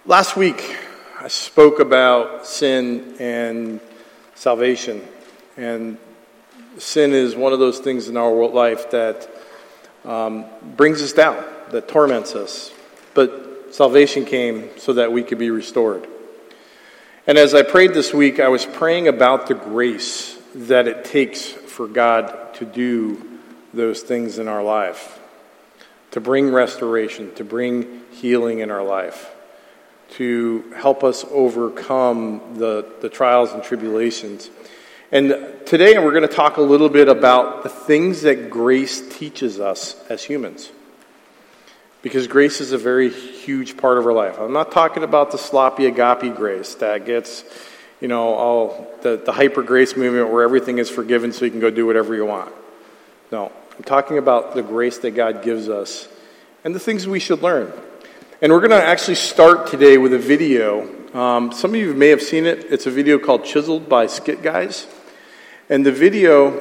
Last week, I spoke about sin and salvation. And sin is one of those things in our world life that brings us down, that torments us. But salvation came so that we could be restored. And as I prayed this week, I was praying about the grace that it takes for God to do those things in our life, to bring restoration, to bring healing in our life, to help us overcome the trials and tribulations. And today we're going to talk a little bit about the things that grace teaches us as humans. Because grace is a very huge part of our life. I'm not talking about the sloppy agape grace that gets, all the hyper grace movement where everything is forgiven so you can go do whatever you want. No, I'm talking about the grace that God gives us and the things we should learn. And we're going to actually start today with a video. Some of you may have seen it. It's a video called Chiseled by Skit Guys. And the video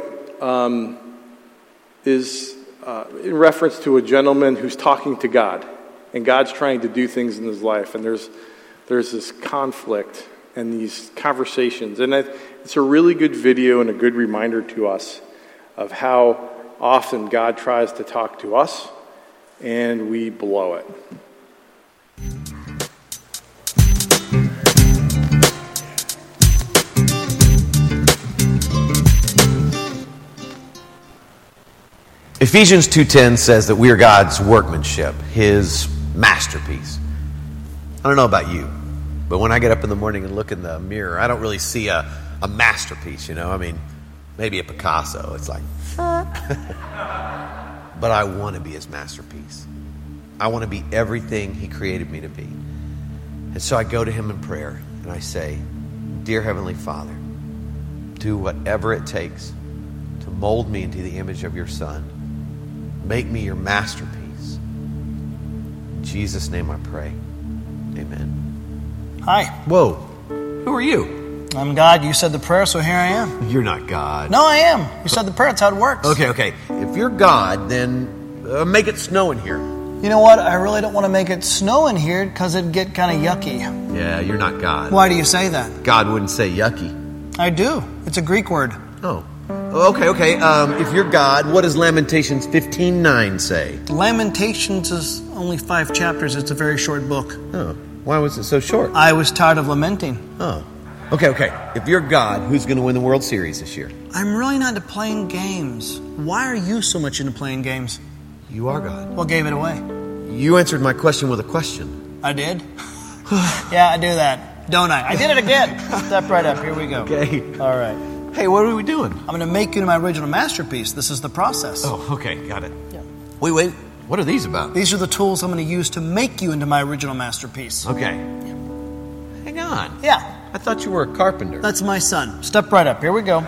is in reference to a gentleman who's talking to God. And God's trying to do things in his life. And there's this conflict and these conversations. And it's a really good video and a good reminder to us of how often God tries to talk to us and we blow it. Ephesians 2:10 says that we are God's workmanship, His masterpiece. I don't know about you, but when I get up in the morning and look in the mirror, I don't really see a masterpiece, maybe a Picasso. It's like, but I want to be His masterpiece. I want to be everything He created me to be. And so I go to Him in prayer and I say, Dear Heavenly Father, do whatever it takes to mold me into the image of your Son. Make me your masterpiece. In Jesus' name I pray. Amen. Hi. Whoa. Who are you? I'm God. You said the prayer, so here I am. You're not God. No, I am. You said the prayer. That's how it works. Okay. If you're God, then make it snow in here. You know what? I really don't want to make it snow in here because it'd get kind of yucky. Yeah, you're not God. Why do you say that? God wouldn't say yucky. I do. It's a Greek word. Oh. Okay. If you're God, what does Lamentations 15:9 say? Lamentations is only 5 chapters. It's a very short book. Oh. Why was it so short? I was tired of lamenting. Oh. Okay. If you're God, who's going to win the World Series this year? I'm really not into playing games. Why are you so much into playing games? You are God. What gave it away? You answered my question with a question. I did? Yeah, I do that. Don't I? I did it again. Step right up. Here we go. Okay. All right. Hey, what are we doing? I'm going to make you into my original masterpiece. This is the process. Oh, okay. Got it. Yeah. Wait. What are these about? These are the tools I'm going to use to make you into my original masterpiece. Okay. Hang on. Yeah. I thought you were a carpenter. That's my son. Step right up. Here we go. Okay.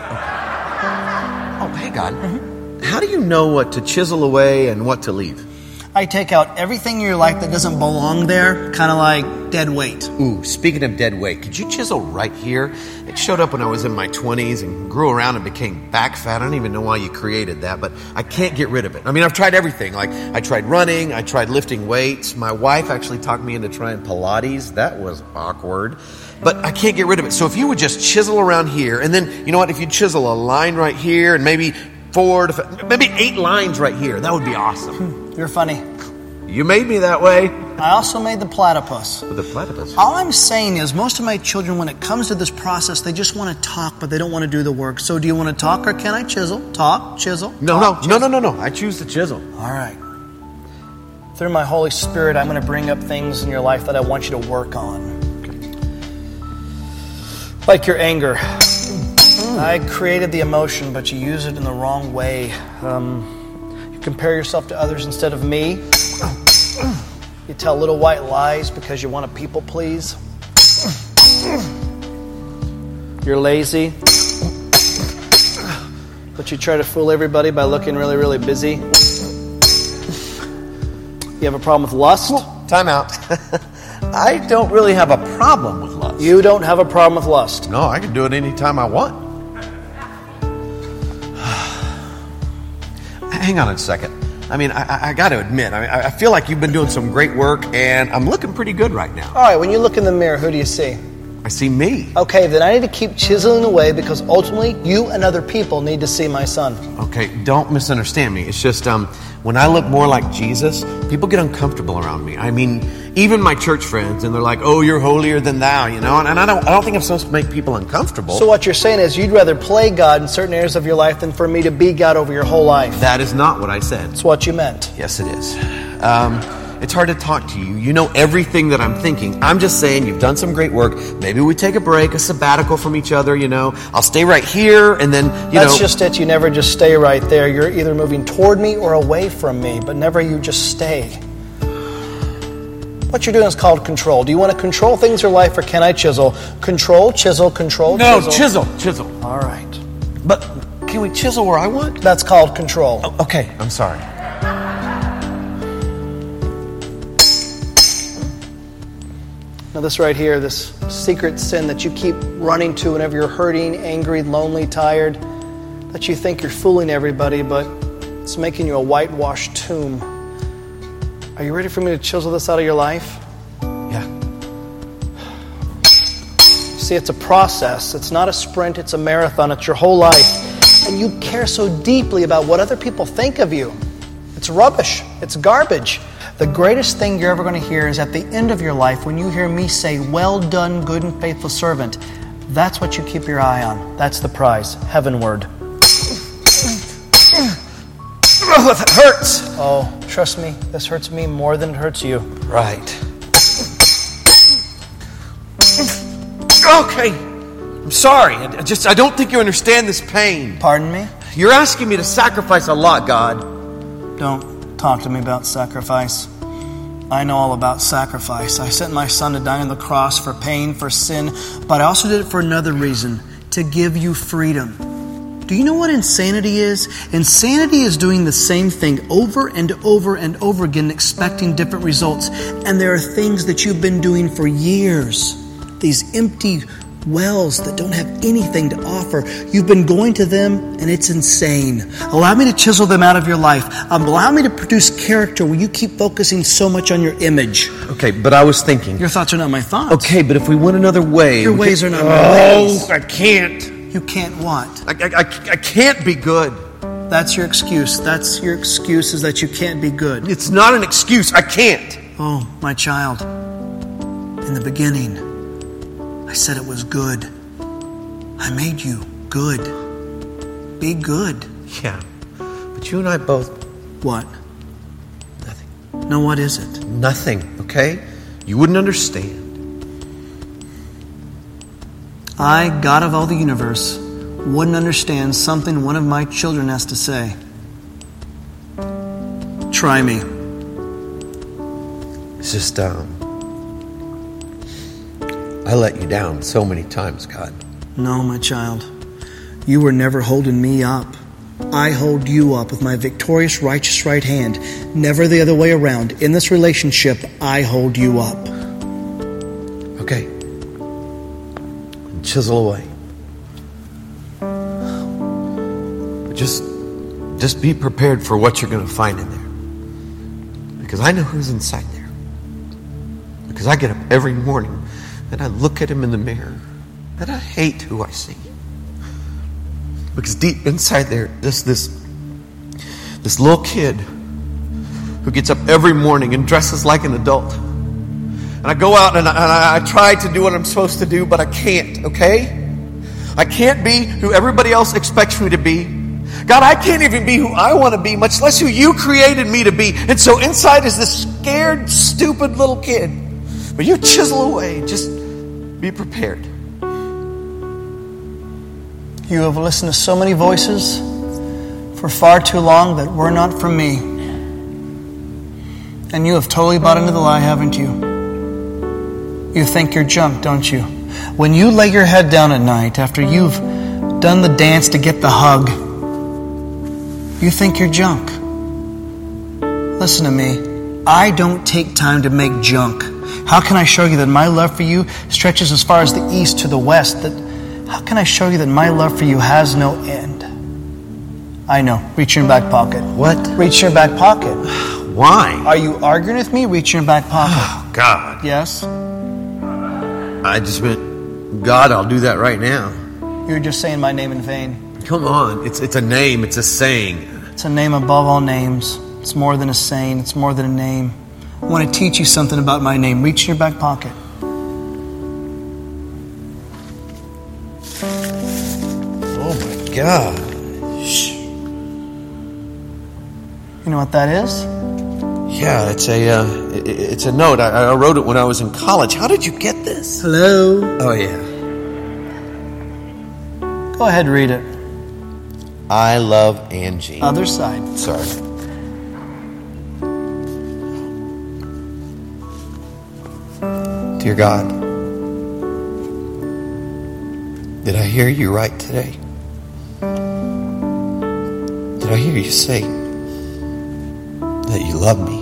Oh, hang on. Mm-hmm. How do you know what to chisel away and what to leave? I take out everything in your life that doesn't belong there, kind of like dead weight. Ooh, speaking of dead weight, could you chisel right here? It showed up when I was in my 20s and grew around and became back fat. I don't even know why you created that, but I can't get rid of it. I mean, I've tried everything. Like, I tried running, I tried lifting weights. My wife actually talked me into trying Pilates. That was awkward. But I can't get rid of it. So if you would just chisel around here, and then, you know what, if you chisel a line right here, and maybe 8 lines right here, that would be awesome. You're funny. You made me that way. I also made the platypus. With the platypus? All I'm saying is most of my children, when it comes to this process, they just want to talk, but they don't want to do the work. So do you want to talk or can I chisel? Talk, chisel. No. Chisel. No. I choose to chisel. All right. Through my Holy Spirit, I'm going to bring up things in your life that I want you to work on. Like your anger. I created the emotion, but you use it in the wrong way. You compare yourself to others instead of me. You tell little white lies because you want to people please. You're lazy, but you try to fool everybody by looking really, really busy. You have a problem with lust? Time out. I don't really have a problem with lust. You don't have a problem with lust? No, I can do it anytime I want. Hang on a second. I mean, I got to admit, I feel like you've been doing some great work, and I'm looking pretty good right now. All right, when you look in the mirror, who do you see? I see me. Okay, then I need to keep chiseling away because ultimately you and other people need to see my son. Okay, don't misunderstand me. It's just when I look more like Jesus, people get uncomfortable around me. I mean, even my church friends, and they're like, "Oh, you're holier than thou," you know. And I don't think I'm supposed to make people uncomfortable. So what you're saying is you'd rather play God in certain areas of your life than for me to be God over your whole life. That is not what I said. That's what you meant. Yes, it is. It's hard to talk to you. You know everything that I'm thinking. I'm just saying you've done some great work. Maybe we take a break, a sabbatical from each other, you know. I'll stay right here, and then, That's just it. You never just stay right there. You're either moving toward me or away from me, but never you just stay. What you're doing is called control. Do you want to control things in your life, or can I chisel? Control, chisel, control, No, chisel. chisel. All right. But can we chisel where I want? That's called control. Oh, okay, I'm sorry. Now this right here, this secret sin that you keep running to whenever you're hurting, angry, lonely, tired, that you think you're fooling everybody, but it's making you a whitewashed tomb. Are you ready for me to chisel this out of your life? Yeah. See, it's a process. It's not a sprint, it's a marathon. It's your whole life. And you care so deeply about what other people think of you. It's rubbish. It's garbage. The greatest thing you're ever going to hear is at the end of your life when you hear me say, "Well done, good and faithful servant." That's what you keep your eye on. That's the prize. Heavenward. Oh, that hurts. Oh, trust me, this hurts me more than it hurts you. Right. Okay. I'm sorry. I don't think you understand this pain. Pardon me? You're asking me to sacrifice a lot, God. Don't talk to me about sacrifice. I know all about sacrifice. I sent my son to die on the cross for pain, for sin, but I also did it for another reason, to give you freedom. Do you know what insanity is? Insanity is doing the same thing over and over and over again, expecting different results. And there are things that you've been doing for years. These empty wells that don't have anything to offer. You've been going to them, and it's insane. Allow me to chisel them out of your life. Allow me to produce character where you keep focusing so much on your image. Okay, but I was thinking. Your thoughts are not my thoughts. Okay, but if we went another way... Your ways are not my ways. Oh, I can't. You can't what? I can't be good. That's your excuse. That's your excuse, is that you can't be good. It's not an excuse. I can't. Oh, my child. In the beginning, I said it was good. I made you good. Be good. Yeah, but you and I both... What? Nothing. No, what is it? Nothing, okay? You wouldn't understand. I, God of all the universe, wouldn't understand something one of my children has to say. Try me. It's just, I let you down so many times, God. No, my child. You were never holding me up. I hold you up with my victorious, righteous right hand. Never the other way around. In this relationship, I hold you up. Okay. Chisel away. Just be prepared for what you're going to find in there. Because I know who's inside there. Because I get up every morning and I look at him in the mirror and I hate who I see. Because deep inside there, this little kid who gets up every morning and dresses like an adult. And I go out and I try to do what I'm supposed to do, but I can't, okay? I can't be who everybody else expects me to be. God, I can't even be who I want to be, much less who you created me to be. And so inside is this scared, stupid little kid. But you chisel away. Just be prepared. You have listened to so many voices for far too long that were not from me. And you have totally bought into the lie, haven't you? You think you're junk, don't you? When you lay your head down at night after you've done the dance to get the hug, you think you're junk. Listen to me. I don't take time to make junk. How can I show you that my love for you stretches as far as the east to the west? How can I show you that my love for you has no end? I know. Reach in your back pocket. What? Reach in your back pocket. Why? Are you arguing with me? Reach in your back pocket. Oh, God. Yes? I just meant, God, I'll do that right now. You're just saying my name in vain. Come on. It's a name. It's a saying. It's a name above all names. It's more than a saying. It's more than a name. I want to teach you something about my name. Reach in your back pocket. Oh, my God. You know what that is? Yeah, it's a note. I wrote it when I was in college. How did you get this? Hello? Oh, yeah. Go ahead, read it. I love Angie. Other side. Sorry. Dear God, did I hear you right today? Did I hear you say that you love me?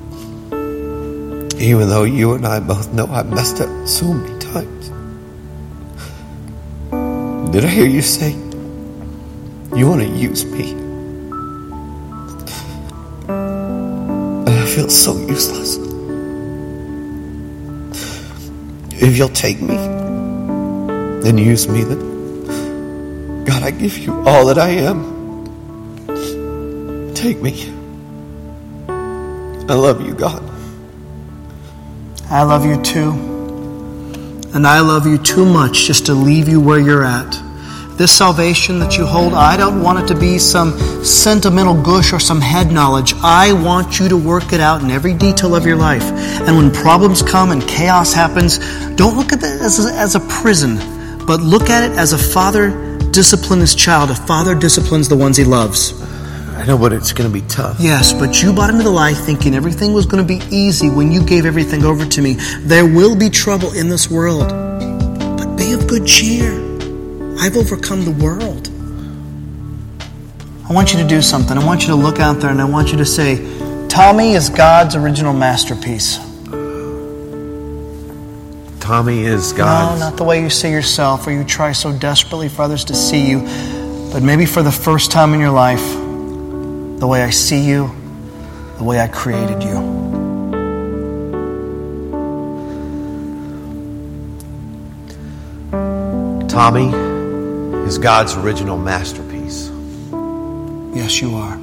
Even though you and I both know I messed up so many times. Did I hear you say you want to use me? And I feel so useless. If you'll take me and use me, then God, I give you all that I am. Take me. I love you, God. I love you too. And I love you too much just to leave you where you're at. This salvation that you hold, I don't want it to be some sentimental gush or some head knowledge. I want you to work it out in every detail of your life. And when problems come and chaos happens, don't look at it as a prison, but look at it as a father disciplines his child. A father disciplines the ones he loves. I know, but it's going to be tough. Yes, but you bought into the lie thinking everything was going to be easy when you gave everything over to me. There will be trouble in this world, but be of good cheer. I've overcome the world. I want you to do something. I want you to look out there and I want you to say, Tommy is God's original masterpiece. Tommy is God's... No, not the way you see yourself or you try so desperately for others to see you, but maybe for the first time in your life, the way I see you, the way I created you. Tommy is God's original masterpiece. Yes, you are.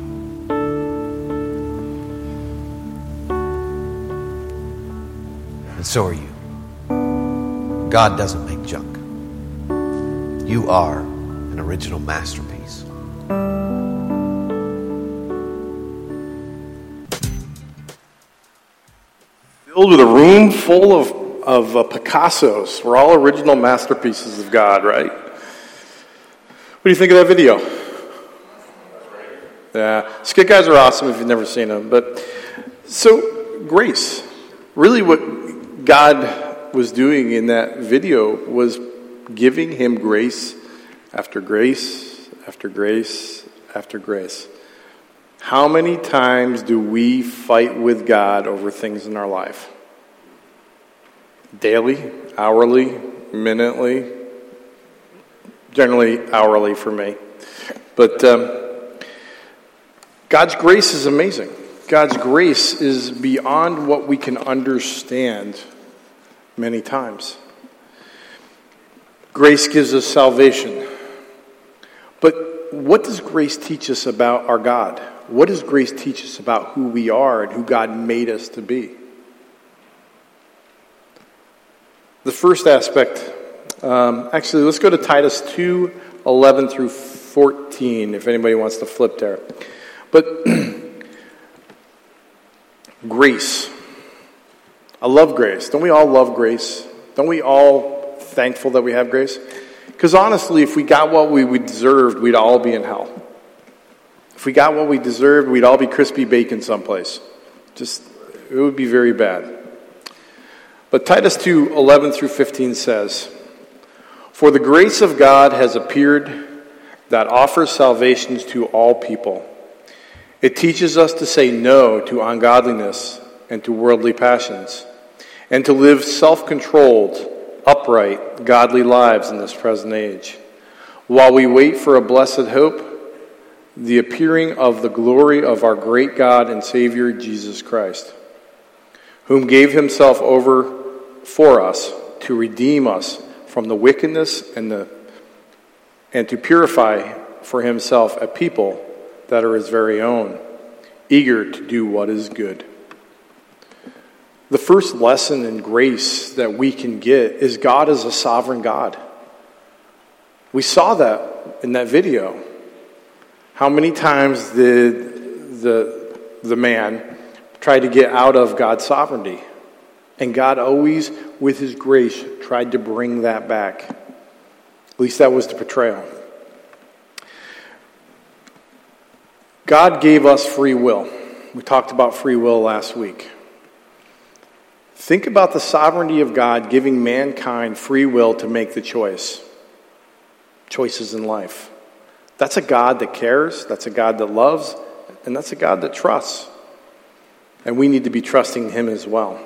And so are you. God doesn't make junk. You are an original masterpiece. Filled with a room full of Picassos. We're all original masterpieces of God, right? What do you think of that video? Yeah, skit guys are awesome if you've never seen them. But so grace, really, what God was doing in that video was giving him grace after grace after grace after grace. How many times do we fight with God over things in our life? Daily, hourly, minutely, generally hourly for me. But God's grace is amazing. God's grace is beyond what we can understand many times. Grace gives us salvation. But what does grace teach us about our God? What does grace teach us about who we are and who God made us to be? The first aspect, actually, let's go to Titus 2:11 through 14, if anybody wants to flip there. But grace. I love grace. Don't we all love grace? Don't we all thankful that we have grace? Because honestly, if we got what we deserved, we'd all be in hell. If we got what we deserved, we'd all be crispy bacon someplace. It would be very bad. But Titus 2:11 through 15 says, "For the grace of God has appeared that offers salvation to all people. It teaches us to say no to ungodliness and to worldly passions, and to live self-controlled, upright, godly lives in this present age, while we wait for a blessed hope, the appearing of the glory of our great God and Savior Jesus Christ, whom gave himself over for us to redeem us from the wickedness and to purify for himself a people that are his very own, eager to do what is good. The first lesson in grace that we can get is God is a sovereign God. We saw that in that video. How many times did the man try to get out of God's sovereignty? And God always, with his grace, tried to bring that back. At least that was the portrayal. God gave us free will. We talked about free will last week. Think about the sovereignty of God giving mankind free will to make the choices in life. That's a God that cares, that's a God that loves, and that's a God that trusts. And we need to be trusting him as well.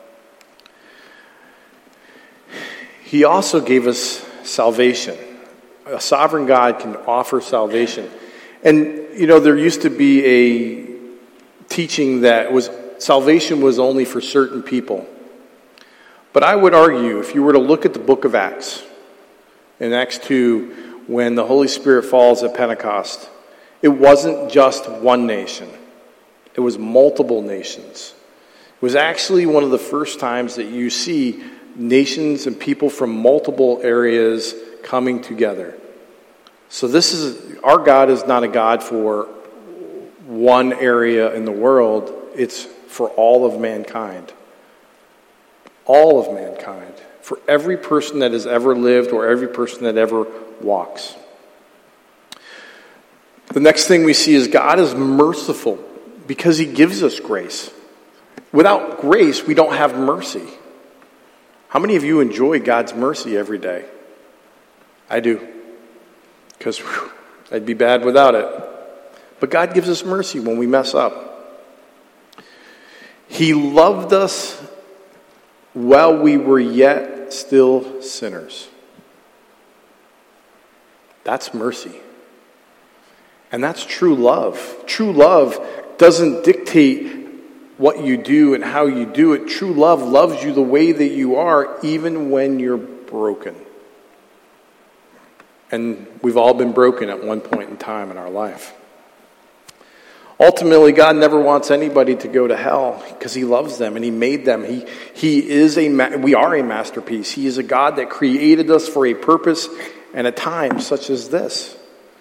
He also gave us salvation. A sovereign God can offer salvation. And, there used to be a teaching that salvation was only for certain people. But I would argue, if you were to look at the book of Acts, in Acts 2, when the Holy Spirit falls at Pentecost, it wasn't just one nation. It was multiple nations. It was actually one of the first times that you see nations and people from multiple areas coming together. So our God is not a God for one area in the world. It's for all of mankind. All of mankind. For every person that has ever lived or every person that ever walks. The next thing we see is God is merciful because he gives us grace. Without grace, we don't have mercy. How many of you enjoy God's mercy every day? I do. Because I'd be bad without it. But God gives us mercy when we mess up. He loved us while we were yet still sinners. That's mercy. And that's true love. True love doesn't dictate what you do and how you do it. True love loves you the way that you are, even when you're broken. And we've all been broken at one point in time in our life. Ultimately, God never wants anybody to go to hell because he loves them and he made them. We are a masterpiece. He is a God that created us for a purpose and a time such as this.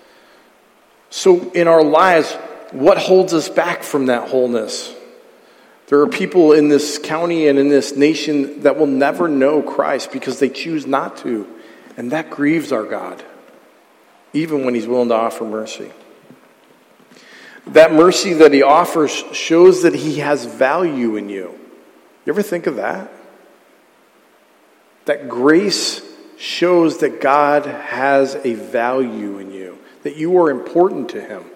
So in our lives, what holds us back from that wholeness? There are people in this county and in this nation that will never know Christ because they choose not to. And that grieves our God, even when he's willing to offer mercy. That mercy that he offers shows that he has value in you. You ever think of that? That grace shows that God has a value in you, that you are important to him.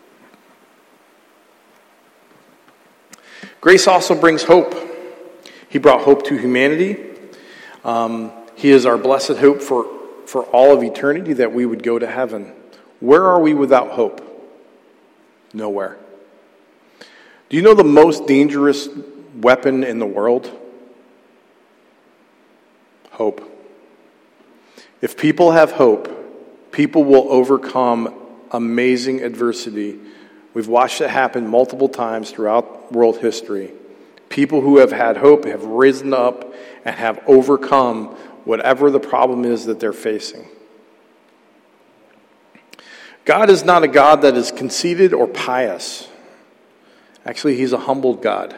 Grace also brings hope. He brought hope to humanity. He is our blessed hope for all of eternity, that we would go to heaven. Where are we without hope? Nowhere. Do you know the most dangerous weapon in the world? Hope. If people have hope, people will overcome amazing adversity. We've watched it happen multiple times throughout world history. People who have had hope have risen up and have overcome whatever the problem is that they're facing. God is not a God that is conceited or pious. Actually, he's a humbled God.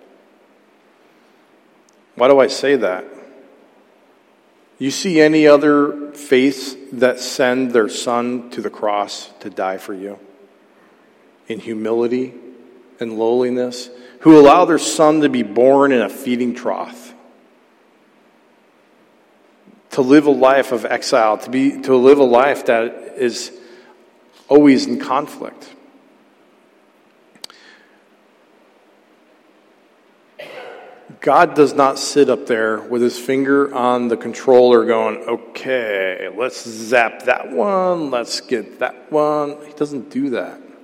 Why do I say that? You see any other faiths that send their son to the cross to die for you? In humility and lowliness, who allow their son to be born in a feeding trough, to live a life of exile, to live a life that is always in conflict. God does not sit up there with his finger on the controller going, okay, let's zap that one, let's get that one. He doesn't do that.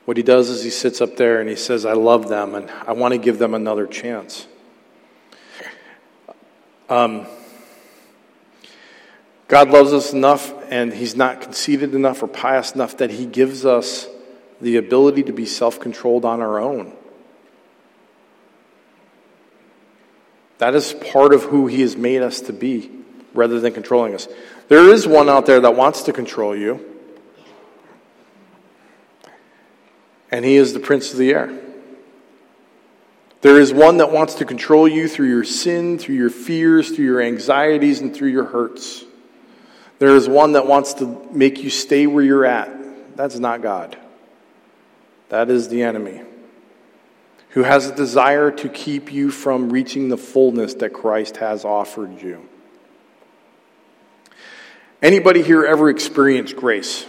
what he does is he sits up there and he says, I love them and I want to give them another chance. God loves us enough, and he's not conceited enough or pious enough that he gives us the ability to be self-controlled on our own. That is part of who he has made us to be, rather than controlling us. There is one out there that wants to control you, and he is the prince of the air. There is one that wants to control you through your sin, through your fears, through your anxieties, and through your hurts. There is one that wants to make you stay where you're at. That's not God. That is the enemy, who has a desire to keep you from reaching the fullness that Christ has offered you. Anybody here ever experienced grace?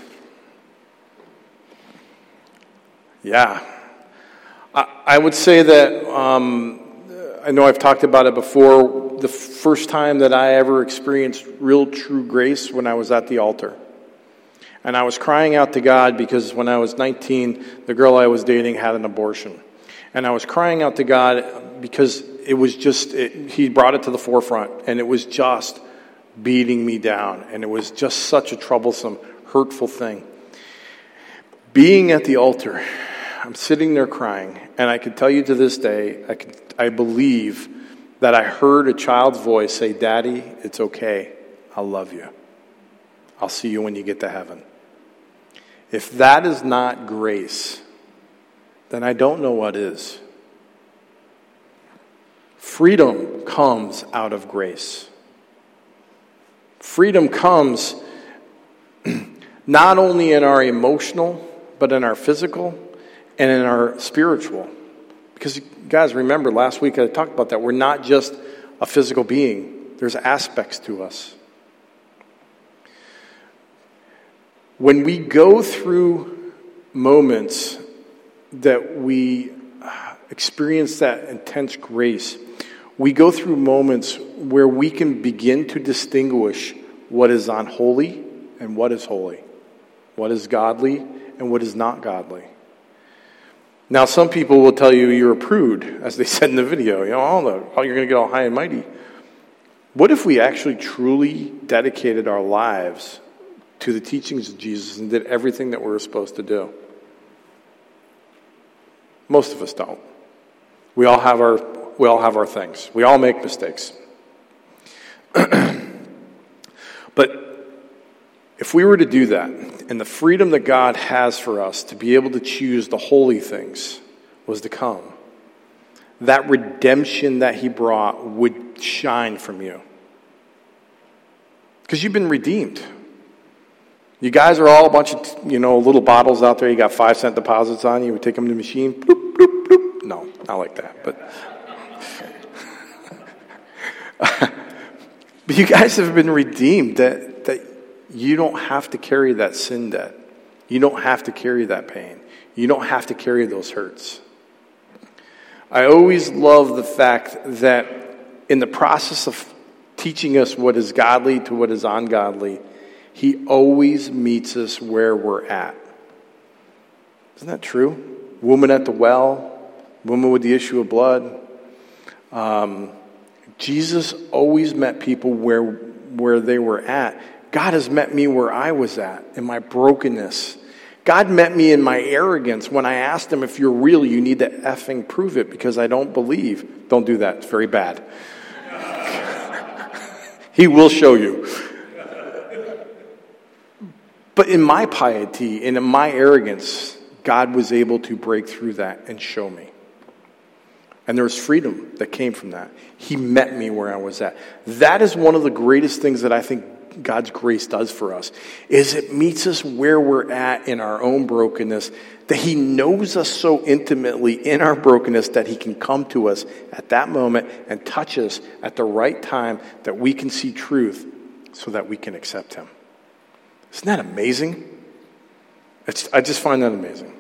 Yeah. I would say that, I know I've talked about it before, the first time that I ever experienced real true grace when I was at the altar. And I was crying out to God because when I was 19, the girl I was dating had an abortion. And I was crying out to God because it was just, he brought it to the forefront, and it was just beating me down. And it was just such a troublesome, hurtful thing. Being at the altar, I'm sitting there crying, and I can tell you to this day, I believe that I heard a child's voice say, Daddy, it's okay. I'll love you. I'll see you when you get to heaven. If that is not grace, then I don't know what is. Freedom comes out of grace. Freedom comes not only in our emotional, but in our physical and in our spiritual. Because, guys, remember, last week I talked about that. We're not just a physical being. There's aspects to us. When we go through moments that we experience that intense grace, we go through moments where we can begin to distinguish what is unholy and what is holy, what is godly and what is not godly. Now, some people will tell you you're a prude, as they said in the video. You know, you're going to get all high and mighty. What if we actually truly dedicated our lives to the teachings of Jesus and did everything that we were supposed to do? Most of us don't. We all have our things. We all make mistakes. But if we were to do that, and the freedom that God has for us to be able to choose the holy things was to come, that redemption that he brought would shine from you. Because you've been redeemed. You guys are all a bunch of, little bottles out there. You got 5-cent deposits on you. We take them to the machine. Bloop, bloop, bloop. No, not like that. But but you guys have been redeemed. That you don't have to carry that sin debt. You don't have to carry that pain. You don't have to carry those hurts. I always love the fact that in the process of teaching us what is godly to what is ungodly, he always meets us where we're at. Isn't that true? Woman at the well, woman with the issue of blood. Jesus always met people where they were at. God has met me where I was at, in my brokenness. God met me in my arrogance when I asked him, if you're real, you need to effing prove it because I don't believe. Don't do that. It's very bad. He will show you. But in my piety and in my arrogance, God was able to break through that and show me. And there was freedom that came from that. He met me where I was at. That is one of the greatest things that I think God's grace does for us, is it meets us where we're at in our own brokenness, that he knows us so intimately in our brokenness that he can come to us at that moment and touch us at the right time that we can see truth so that we can accept him. Isn't that amazing? I just find that amazing.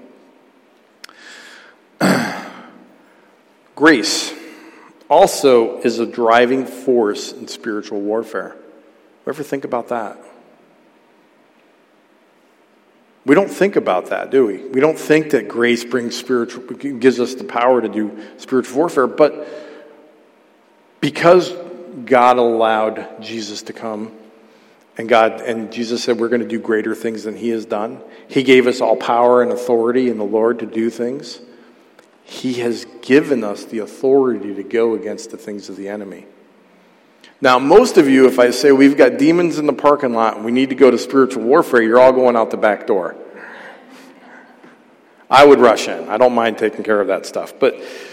Grace also is a driving force in spiritual warfare. Ever think about that? We don't think about that, do we? We don't think that grace gives us the power to do spiritual warfare, but because God allowed Jesus to come, and Jesus said we're going to do greater things than he has done. He gave us all power and authority in the Lord to do things. He has given us the authority to go against the things of the enemy. Now, most of you, if I say we've got demons in the parking lot and we need to go to spiritual warfare, you're all going out the back door. I would rush in. I don't mind taking care of that stuff. But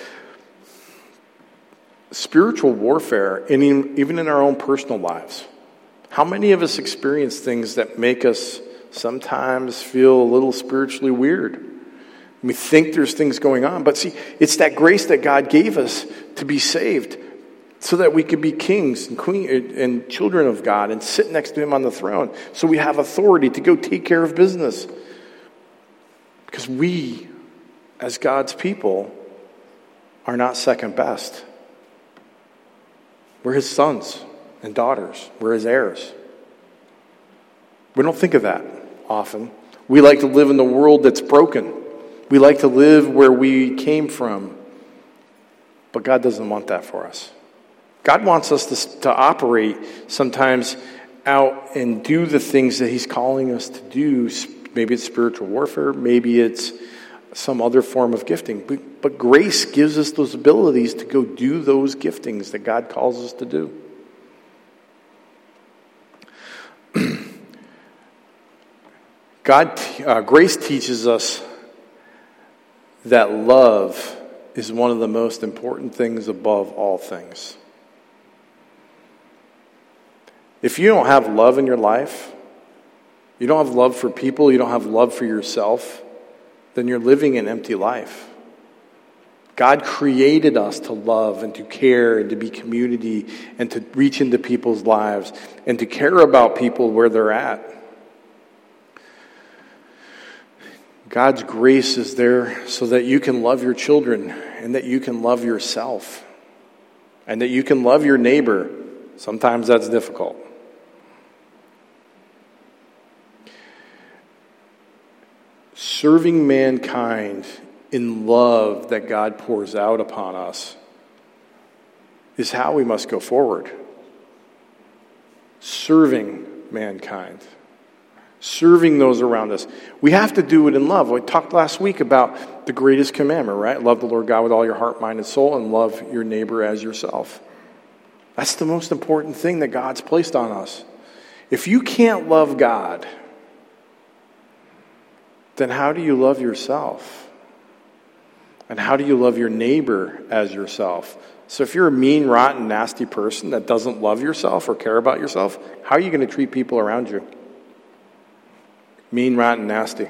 spiritual warfare, even in our own personal lives, how many of us experience things that make us sometimes feel a little spiritually weird? We think there's things going on. But see, it's that grace that God gave us to be saved so that we could be kings and queens and children of God and sit next to him on the throne. So we have authority to go take care of business. Because we, as God's people, are not second best. We're his sons and daughters. We're his heirs. We don't think of that often. We like to live in the world that's broken. We like to live where we came from. But God doesn't want that for us. God wants us to operate sometimes out and do the things that he's calling us to do. Maybe it's spiritual warfare. Maybe it's some other form of gifting. But grace gives us those abilities to go do those giftings that God calls us to do. Grace teaches us that love is one of the most important things above all things. If you don't have love in your life, you don't have love for people, you don't have love for yourself, then you're living an empty life. God created us to love and to care and to be community and to reach into people's lives and to care about people where they're at. God's grace is there so that you can love your children and that you can love yourself and that you can love your neighbor. Sometimes that's difficult. Serving mankind in love that God pours out upon us is how we must go forward. Serving mankind. Serving those around us. We have to do it in love. We talked last week about the greatest commandment, right? Love the Lord God with all your heart, mind, and soul, and love your neighbor as yourself. That's the most important thing that God's placed on us. If you can't love God, then how do you love yourself? And how do you love your neighbor as yourself? So if you're a mean, rotten, nasty person that doesn't love yourself or care about yourself, how are you going to treat people around you? Mean, rotten, nasty.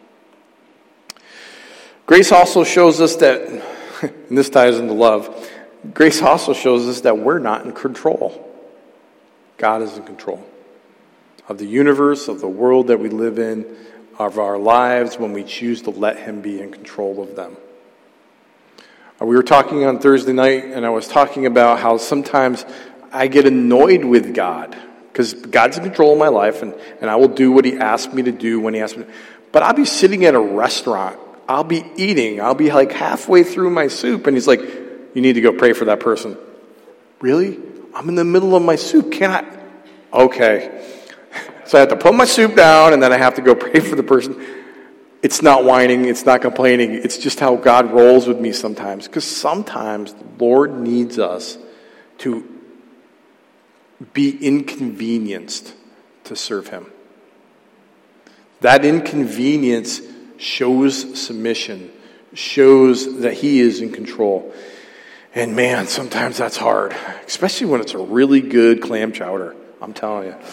Grace also shows us that, and this ties into love, grace also shows us that we're not in control. God is in control of the universe, of the world that we live in, of our lives when we choose to let him be in control of them. We were talking on Thursday night, and I was talking about how sometimes I get annoyed with God because God's in control of my life, and I will do what he asks me to do when he asks me to. But I'll be sitting at a restaurant. I'll be eating. I'll be like halfway through my soup, and he's like, you need to go pray for that person. Really? I'm in the middle of my soup. Can I? Okay. So I have to put my soup down, and then I have to go pray for the person. It's not whining. It's not complaining. It's just how God rolls with me sometimes. Because sometimes the Lord needs us to be inconvenienced to serve him. That inconvenience shows submission, shows that he is in control. And man, sometimes that's hard, especially when it's a really good clam chowder. I'm telling you.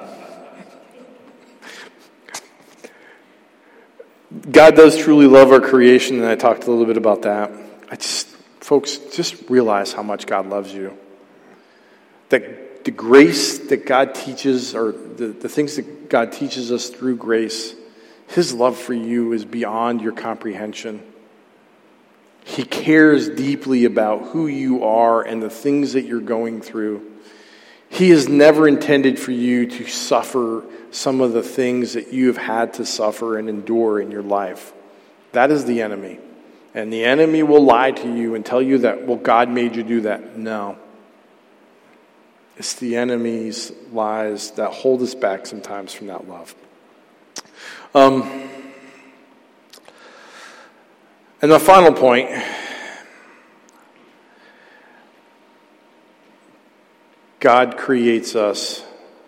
God does truly love our creation, and I talked a little bit about that. Folks, just realize how much God loves you. That the grace that God teaches, or the things that God teaches us through grace, his love for you is beyond your comprehension. He cares deeply about who you are and the things that you're going through. He has never intended for you to suffer some of the things that you have had to suffer and endure in your life. That is the enemy. And the enemy will lie to you and tell you that, well, God made you do that. No. It's the enemy's lies that hold us back sometimes from that love. And the final point, God creates us.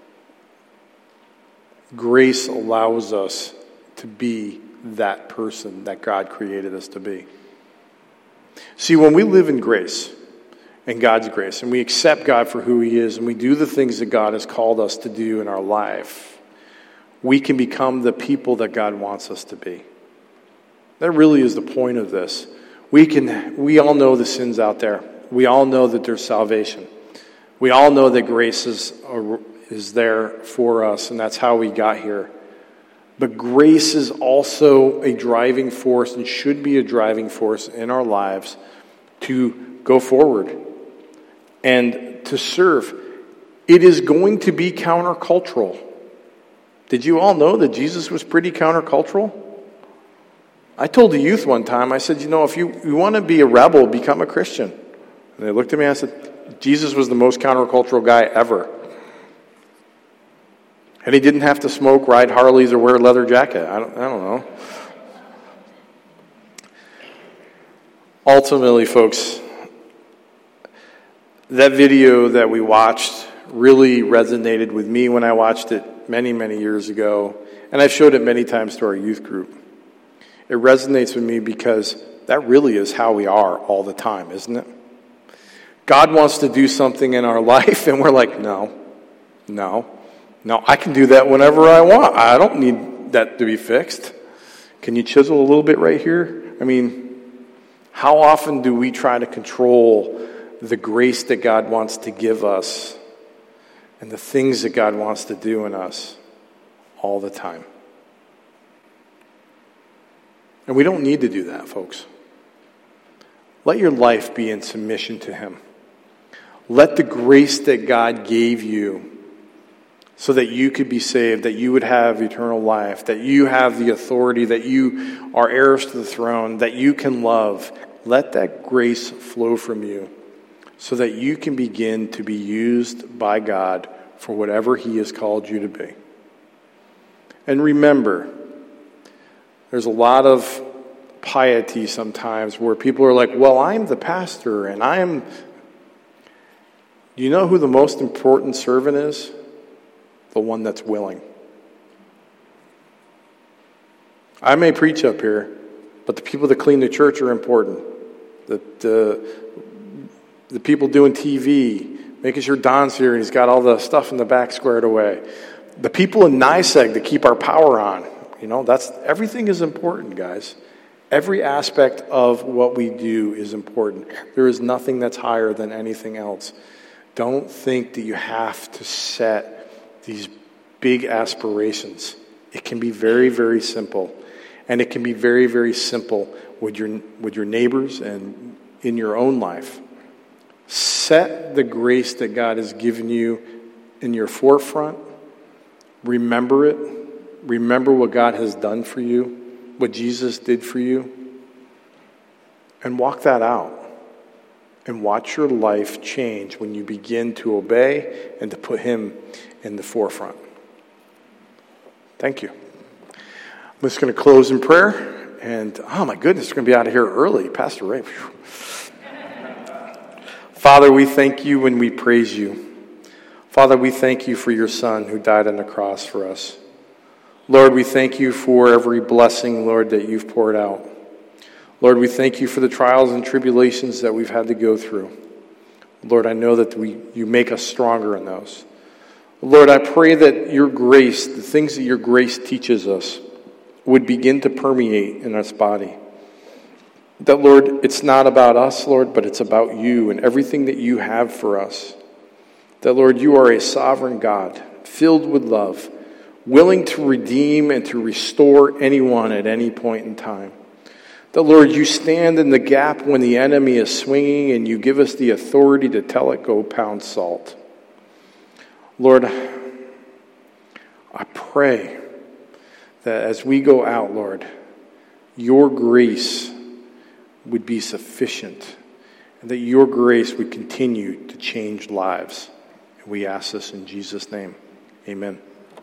Grace allows us to be that person that God created us to be. See, when we live in grace, in God's grace, and we accept God for who He is, and we do the things that God has called us to do in our life, we can become the people that God wants us to be. That really is the point of this. We all know the sins out there. We all know that there's salvation. We all know that grace is there for us, and that's how we got here. But grace is also a driving force and should be a driving force in our lives to go forward and to serve. It is going to be countercultural. Did you all know that Jesus was pretty countercultural? I told the youth one time, I said, if you want to be a rebel, become a Christian. And they looked at me and I said, Jesus was the most countercultural guy ever. And he didn't have to smoke, ride Harleys, or wear a leather jacket. I don't know. Ultimately, folks, that video that we watched really resonated with me when I watched it many, many years ago. And I've showed it many times to our youth group. It resonates with me because that really is how we are all the time, isn't it? God wants to do something in our life, and we're like, no, I can do that whenever I want. I don't need that to be fixed. Can you chisel a little bit right here? I mean, how often do we try to control the grace that God wants to give us and the things that God wants to do in us all the time? And we don't need to do that, folks. Let your life be in submission to Him. Let the grace that God gave you so that you could be saved, that you would have eternal life, that you have the authority, that you are heirs to the throne, that you can love. Let that grace flow from you so that you can begin to be used by God for whatever He has called you to be. And remember, there's a lot of piety sometimes where people are like, well, I'm the pastor and do you know who the most important servant is? The one that's willing. I may preach up here, but the people that clean the church are important. The people doing TV, making sure Don's here and he's got all the stuff in the back squared away. The people in NYSEG that keep our power on. Everything is important, guys. Every aspect of what we do is important. There is nothing that's higher than anything else. Don't think that you have to set these big aspirations. It can be very, very simple. And it can be very, very simple with your neighbors and in your own life. Set the grace that God has given you in your forefront. Remember it. Remember what God has done for you, what Jesus did for you, and walk that out. And watch your life change when you begin to obey and to put Him in the forefront. Thank you. I'm just going to close in prayer. And, oh my goodness, we're going to be out of here early. Pastor Ray. Father, we thank you and we praise you. Father, we thank you for your Son who died on the cross for us. Lord, we thank you for every blessing, Lord, that you've poured out. Lord, we thank you for the trials and tribulations that we've had to go through. Lord, I know that you make us stronger in those. Lord, I pray that your grace, the things that your grace teaches us, would begin to permeate in this body. That, Lord, it's not about us, Lord, but it's about you and everything that you have for us. That, Lord, you are a sovereign God, filled with love, willing to redeem and to restore anyone at any point in time. That, Lord, you stand in the gap when the enemy is swinging and you give us the authority to tell it, go pound salt. Lord, I pray that as we go out, Lord, your grace would be sufficient and that your grace would continue to change lives. And we ask this in Jesus' name. Amen.